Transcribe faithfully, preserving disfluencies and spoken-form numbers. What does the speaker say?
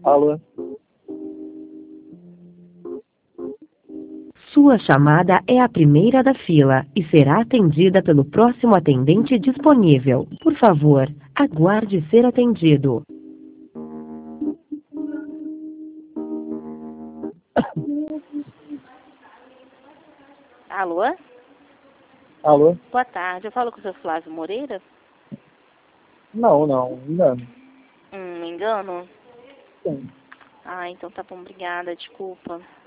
Alô? Sua chamada é a primeira da fila e será atendida pelo próximo atendente disponível. Por favor, aguarde ser atendido. Alô? Alô? Boa tarde. Eu falo com o seu Flávio Moreira? Não, não, engano. Hum, me engano? Sim. Ah, então tá bom. Obrigada. Desculpa.